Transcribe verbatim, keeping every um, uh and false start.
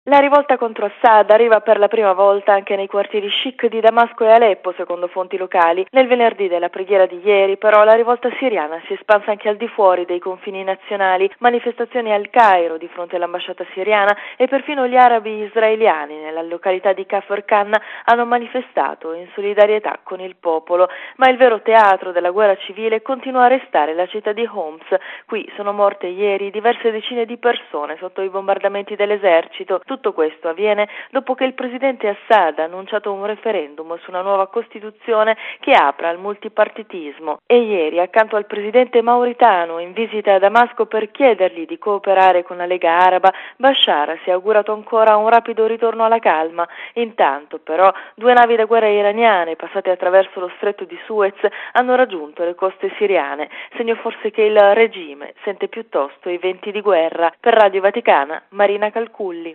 La rivolta contro Assad arriva per la prima volta anche nei quartieri chic di Damasco e Aleppo, secondo fonti locali. Nel venerdì della preghiera di ieri, però, la rivolta siriana si è espansa anche al di fuori dei confini nazionali. Manifestazioni al Cairo di fronte all'ambasciata siriana e perfino gli arabi israeliani nella località di Kafr Khan hanno manifestato in solidarietà con il popolo. Ma il vero teatro della guerra civile continua a restare la città di Homs. Qui sono morte ieri diverse decine di persone sotto i bombardamenti dell'esercito. Tutto questo avviene dopo che il presidente Assad ha annunciato un referendum su una nuova Costituzione che apra al multipartitismo. E ieri, accanto al presidente mauritano in visita a Damasco per chiedergli di cooperare con la Lega Araba, Bashar si è augurato ancora un rapido ritorno alla calma. Intanto, però, due navi da guerra iraniane passate attraverso lo stretto di Suez hanno raggiunto le coste siriane, segno forse che il regime sente piuttosto i venti di guerra. Per Radio Vaticana, Marina Calculli.